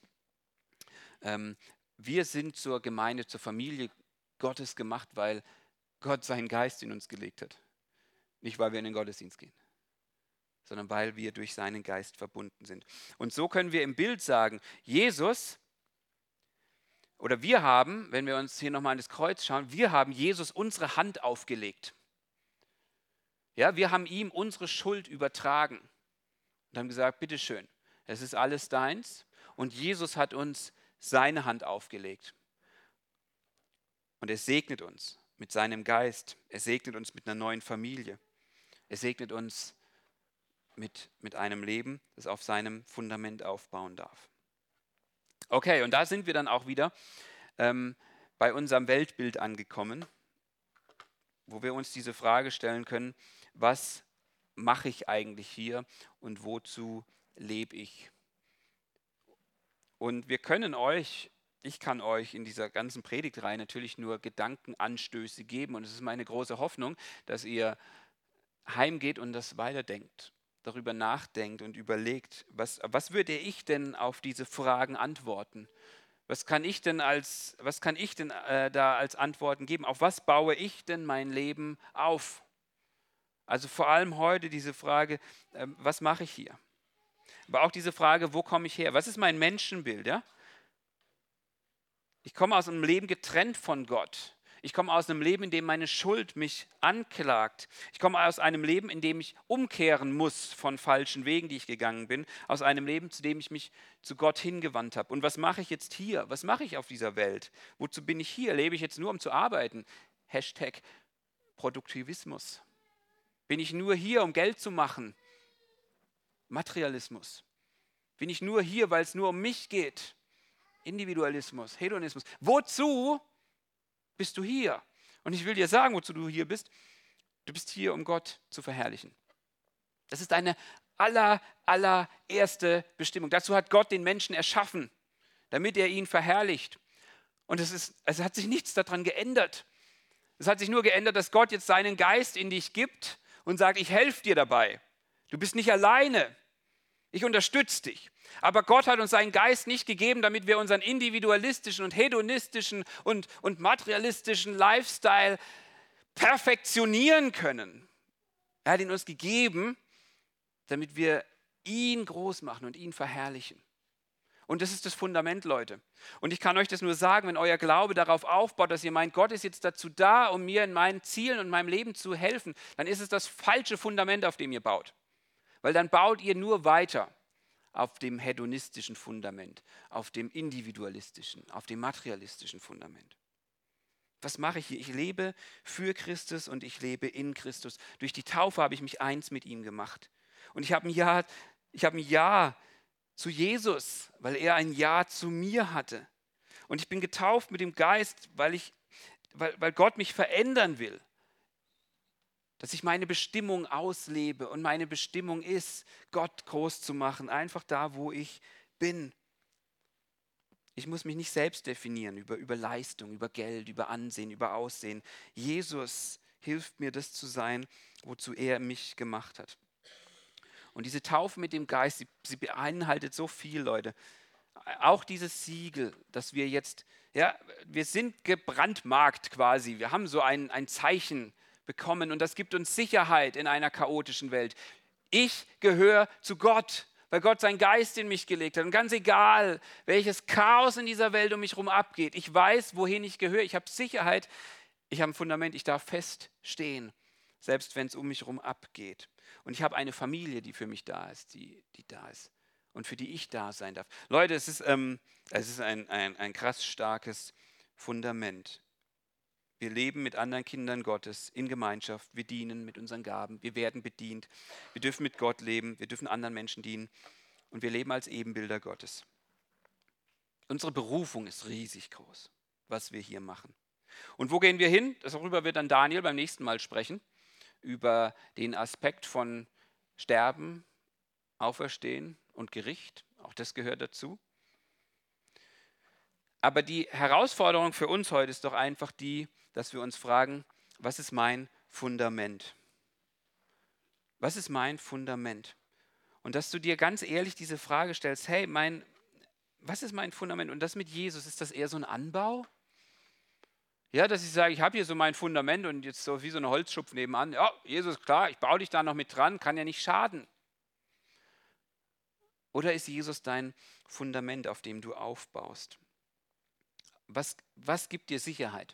[SPEAKER 2] Wir sind zur Gemeinde, zur Familie Gottes gemacht, weil Gott seinen Geist in uns gelegt hat. Nicht, weil wir in den Gottesdienst gehen. sondern weil wir durch seinen Geist verbunden sind. Und so können wir im Bild sagen, Jesus, oder wir haben, wenn wir uns hier nochmal an das Kreuz schauen, wir haben Jesus unsere Hand aufgelegt. Ja, wir haben ihm unsere Schuld übertragen und haben gesagt, bitteschön, es ist alles deins. Und Jesus hat uns seine Hand aufgelegt. Und er segnet uns mit seinem Geist. Er segnet uns mit einer neuen Familie. Er segnet uns mit einem Leben, das auf seinem Fundament aufbauen darf. Okay, und da sind wir dann auch wieder bei unserem Weltbild angekommen, wo wir uns diese Frage stellen können, was mache ich eigentlich hier und wozu lebe ich? Und ich kann euch in dieser ganzen Predigtreihe natürlich nur Gedankenanstöße geben und es ist meine große Hoffnung, dass ihr heimgeht und das weiterdenkt, darüber nachdenkt und überlegt, was würde ich denn auf diese Fragen antworten? Was kann ich denn da als Antworten geben? Auf was baue ich denn mein Leben auf? Also vor allem heute diese Frage, was mache ich hier? Aber auch diese Frage, wo komme ich her? Was ist mein Menschenbild? Ja? Ich komme aus einem Leben getrennt von Gott. Ich komme aus einem Leben, in dem meine Schuld mich anklagt. Ich komme aus einem Leben, in dem ich umkehren muss von falschen Wegen, die ich gegangen bin. Aus einem Leben, zu dem ich mich zu Gott hingewandt habe. Und was mache ich jetzt hier? Was mache ich auf dieser Welt? Wozu bin ich hier? Lebe ich jetzt nur, um zu arbeiten? Hashtag Produktivismus. Bin ich nur hier, um Geld zu machen? Materialismus. Bin ich nur hier, weil es nur um mich geht? Individualismus, Hedonismus. Wozu bist du hier? Und ich will dir sagen, wozu du hier bist. Du bist hier, um Gott zu verherrlichen. Das ist deine allererste Bestimmung. Dazu hat Gott den Menschen erschaffen, damit er ihn verherrlicht. Und es hat sich nichts daran geändert. Es hat sich nur geändert, dass Gott jetzt seinen Geist in dich gibt und sagt, ich helfe dir dabei. Du bist nicht alleine. Ich unterstütze dich. Aber Gott hat uns seinen Geist nicht gegeben, damit wir unseren individualistischen und hedonistischen und materialistischen Lifestyle perfektionieren können. Er hat ihn uns gegeben, damit wir ihn groß machen und ihn verherrlichen. Und das ist das Fundament, Leute. Und ich kann euch das nur sagen, wenn euer Glaube darauf aufbaut, dass ihr meint, Gott ist jetzt dazu da, um mir in meinen Zielen und meinem Leben zu helfen, dann ist es das falsche Fundament, auf dem ihr baut. Weil dann baut ihr nur weiter auf dem hedonistischen Fundament, auf dem individualistischen, auf dem materialistischen Fundament. Was mache ich hier? Ich lebe für Christus und ich lebe in Christus. Durch die Taufe habe ich mich eins mit ihm gemacht. Und ich habe ein Ja zu Jesus, weil er ein Ja zu mir hatte. Und ich bin getauft mit dem Geist, weil Gott mich verändern will. Dass ich meine Bestimmung auslebe und meine Bestimmung ist, Gott groß zu machen, einfach da, wo ich bin. Ich muss mich nicht selbst definieren über Leistung, über Geld, über Ansehen, über Aussehen. Jesus hilft mir, das zu sein, wozu er mich gemacht hat. Und diese Taufe mit dem Geist, sie beinhaltet so viel, Leute. Auch dieses Siegel, dass wir jetzt, ja, wir sind gebrandmarkt quasi. Wir haben so ein Zeichen bekommen und das gibt uns Sicherheit in einer chaotischen Welt. Ich gehöre zu Gott, weil Gott seinen Geist in mich gelegt hat. Und ganz egal, welches Chaos in dieser Welt um mich herum abgeht, ich weiß, wohin ich gehöre. Ich habe Sicherheit, ich habe ein Fundament, ich darf fest stehen, selbst wenn es um mich herum abgeht. Und ich habe eine Familie, die für mich da ist, die da ist und für die ich da sein darf. Leute, es ist ein krass starkes Fundament. Wir leben mit anderen Kindern Gottes in Gemeinschaft. Wir dienen mit unseren Gaben. Wir werden bedient. Wir dürfen mit Gott leben. Wir dürfen anderen Menschen dienen. Und wir leben als Ebenbilder Gottes. Unsere Berufung ist riesig groß, was wir hier machen. Und wo gehen wir hin? Darüber wird dann Daniel beim nächsten Mal sprechen. Über den Aspekt von Sterben, Auferstehen und Gericht. Auch das gehört dazu. Aber die Herausforderung für uns heute ist doch einfach die, dass wir uns fragen, was ist mein Fundament? Was ist mein Fundament? Und dass du dir ganz ehrlich diese Frage stellst, hey, was ist mein Fundament? Und das mit Jesus, ist das eher so ein Anbau? Ja, dass ich sage, ich habe hier so mein Fundament und jetzt so wie so eine Holzschupf nebenan. Ja, Jesus, klar, ich baue dich da noch mit dran, kann ja nicht schaden. Oder ist Jesus dein Fundament, auf dem du aufbaust? Was gibt dir Sicherheit?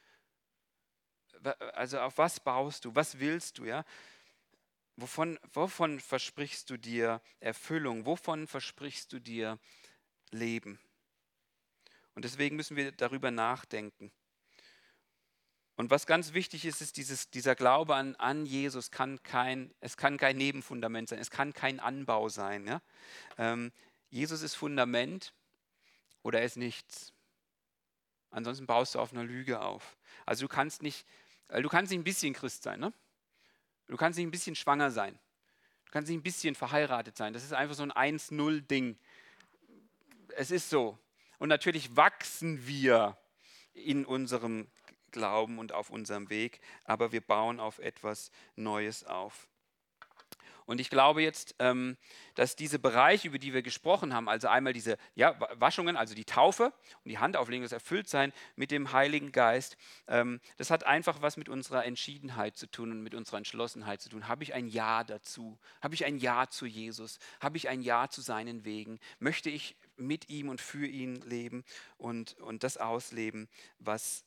[SPEAKER 2] Also auf was baust du? Was willst du? Ja? Wovon versprichst du dir Erfüllung? Wovon versprichst du dir Leben? Und deswegen müssen wir darüber nachdenken. Und was ganz wichtig ist, ist dieser Glaube an Jesus es kann kein Nebenfundament sein, es kann kein Anbau sein. Ja? Jesus ist Fundament oder er ist nichts. Ansonsten baust du auf einer Lüge auf. Also du kannst nicht ein bisschen Christ sein, ne? Du kannst nicht ein bisschen schwanger sein. Du kannst nicht ein bisschen verheiratet sein. Das ist einfach so ein 1-0-Ding. Es ist so. Und natürlich wachsen wir in unserem Glauben und auf unserem Weg, aber wir bauen auf etwas Neues auf. Und ich glaube jetzt, dass diese Bereiche, über die wir gesprochen haben, also einmal diese Waschungen, also die Taufe und die Handauflegung, das Erfülltsein mit dem Heiligen Geist, das hat einfach was mit unserer Entschiedenheit zu tun und mit unserer Entschlossenheit zu tun. Habe ich ein Ja dazu? Habe ich ein Ja zu Jesus? Habe ich ein Ja zu seinen Wegen? Möchte ich mit ihm und für ihn leben und das ausleben, was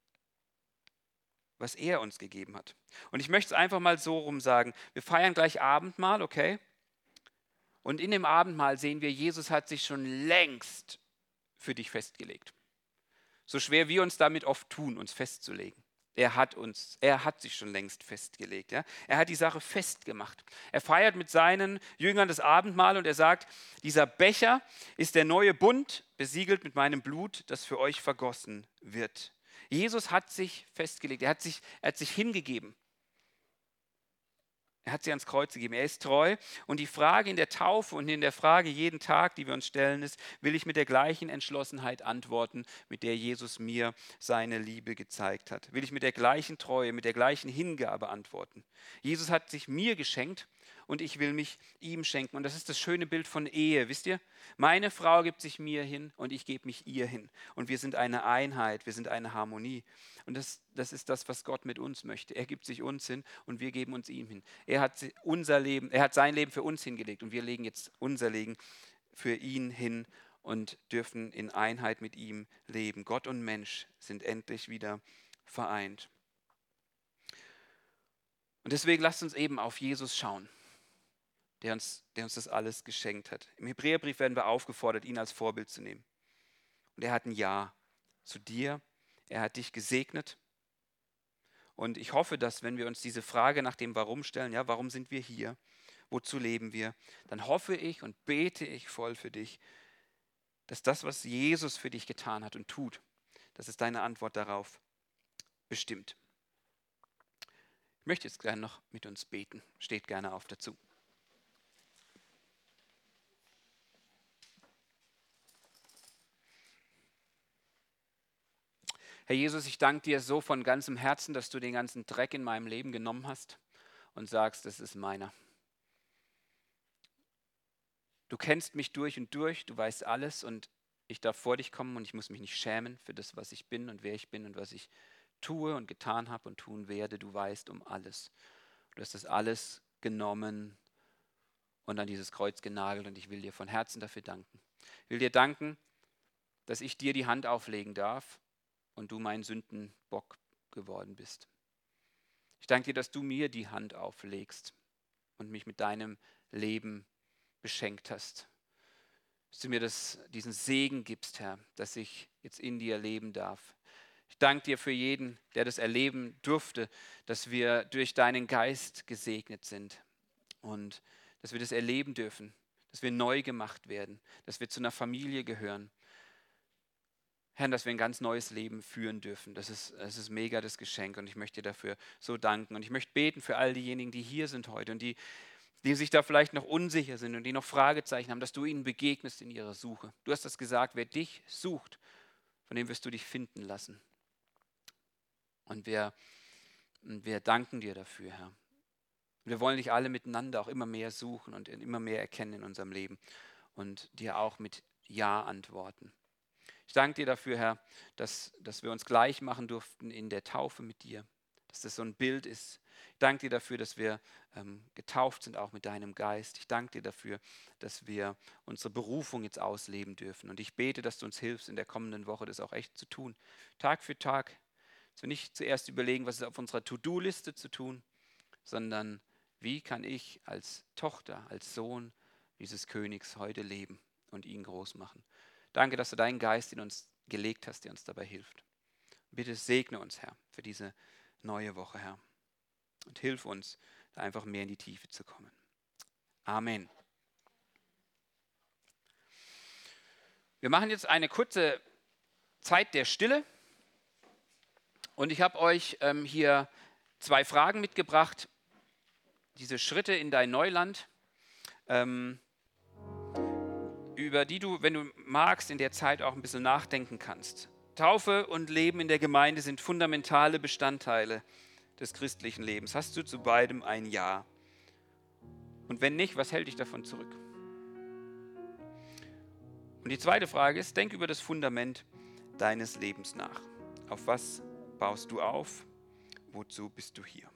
[SPEAKER 2] er uns gegeben hat. Und ich möchte es einfach mal so rum sagen. Wir feiern gleich Abendmahl, okay? Und in dem Abendmahl sehen wir, Jesus hat sich schon längst für dich festgelegt. So schwer wir uns damit oft tun, uns festzulegen. Er hat sich schon längst festgelegt. Ja? Er hat die Sache festgemacht. Er feiert mit seinen Jüngern das Abendmahl und er sagt, dieser Becher ist der neue Bund, besiegelt mit meinem Blut, das für euch vergossen wird. Jesus hat sich festgelegt, er hat sich hingegeben. Er hat sie ans Kreuz gegeben, er ist treu. Und die Frage in der Taufe und in der Frage jeden Tag, die wir uns stellen, ist, will ich mit der gleichen Entschlossenheit antworten, mit der Jesus mir seine Liebe gezeigt hat? Will ich mit der gleichen Treue, mit der gleichen Hingabe antworten? Jesus hat sich mir geschenkt und ich will mich ihm schenken. Und das ist das schöne Bild von Ehe, wisst ihr? Meine Frau gibt sich mir hin und ich gebe mich ihr hin. Und wir sind eine Einheit, wir sind eine Harmonie. Und das ist das, was Gott mit uns möchte. Er gibt sich uns hin und wir geben uns ihm hin. Er hat sein Leben für uns hingelegt und wir legen jetzt unser Leben für ihn hin und dürfen in Einheit mit ihm leben. Gott und Mensch sind endlich wieder vereint. Und deswegen lasst uns eben auf Jesus schauen, der uns das alles geschenkt hat. Im Hebräerbrief werden wir aufgefordert, ihn als Vorbild zu nehmen. Und er hat ein Ja zu dir. Er hat dich gesegnet. Und ich hoffe, dass wenn wir uns diese Frage nach dem Warum stellen, ja, warum sind wir hier? Wozu leben wir? Dann hoffe ich und bete ich voll für dich, dass das, was Jesus für dich getan hat und tut, dass es deine Antwort darauf bestimmt. Ich möchte jetzt gerne noch mit uns beten. Steht gerne auf dazu. Herr Jesus, ich danke dir so von ganzem Herzen, dass du den ganzen Dreck in meinem Leben genommen hast und sagst, das ist meiner. Du kennst mich durch und durch, du weißt alles und ich darf vor dich kommen und ich muss mich nicht schämen für das, was ich bin und wer ich bin und was ich tue und getan habe und tun werde. Du weißt um alles. Du hast das alles genommen und an dieses Kreuz genagelt und ich will dir von Herzen dafür danken. Ich will dir danken, dass ich dir die Hand auflegen darf und du mein Sündenbock geworden bist. Ich danke dir, dass du mir die Hand auflegst und mich mit deinem Leben beschenkt hast. Dass du mir diesen Segen gibst, Herr, dass ich jetzt in dir leben darf. Ich danke dir für jeden, der das erleben durfte, dass wir durch deinen Geist gesegnet sind und dass wir das erleben dürfen, dass wir neu gemacht werden, dass wir zu einer Familie gehören. Herr, dass wir ein ganz neues Leben führen dürfen. Das ist mega das Geschenk und ich möchte dir dafür so danken. Und ich möchte beten für all diejenigen, die hier sind heute und die sich da vielleicht noch unsicher sind und die noch Fragezeichen haben, dass du ihnen begegnest in ihrer Suche. Du hast das gesagt, wer dich sucht, von dem wirst du dich finden lassen. Und wir danken dir dafür, Herr. Wir wollen dich alle miteinander auch immer mehr suchen und immer mehr erkennen in unserem Leben und dir auch mit Ja antworten. Ich danke dir dafür, Herr, dass wir uns gleich machen durften in der Taufe mit dir, dass das so ein Bild ist. Ich danke dir dafür, dass wir getauft sind, auch mit deinem Geist. Ich danke dir dafür, dass wir unsere Berufung jetzt ausleben dürfen. Und ich bete, dass du uns hilfst, in der kommenden Woche das auch echt zu tun. Tag für Tag. Dass wir nicht zuerst überlegen, was ist auf unserer To-Do-Liste zu tun, sondern wie kann ich als Tochter, als Sohn dieses Königs heute leben und ihn groß machen. Danke, dass du deinen Geist in uns gelegt hast, der uns dabei hilft. Bitte segne uns, Herr, für diese neue Woche, Herr. Und hilf uns, da einfach mehr in die Tiefe zu kommen. Amen. Wir machen jetzt eine kurze Zeit der Stille. Und ich habe euch hier 2 Fragen mitgebracht. Diese Schritte in dein Neuland, über die du, wenn du magst, in der Zeit auch ein bisschen nachdenken kannst. Taufe und Leben in der Gemeinde sind fundamentale Bestandteile des christlichen Lebens. Hast du zu beidem ein Ja? Und wenn nicht, was hält dich davon zurück? Und die zweite Frage ist, denk über das Fundament deines Lebens nach. Auf was baust du auf? Wozu bist du hier?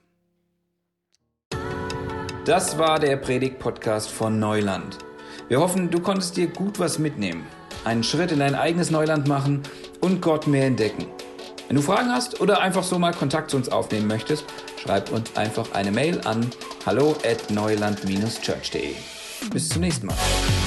[SPEAKER 1] Das war der Predigt-Podcast von Neuland. Wir hoffen, du konntest dir gut was mitnehmen, einen Schritt in dein eigenes Neuland machen und Gott mehr entdecken. Wenn du Fragen hast oder einfach so mal Kontakt zu uns aufnehmen möchtest, schreib uns einfach eine Mail an hallo@neuland-church.de. Bis zum nächsten Mal.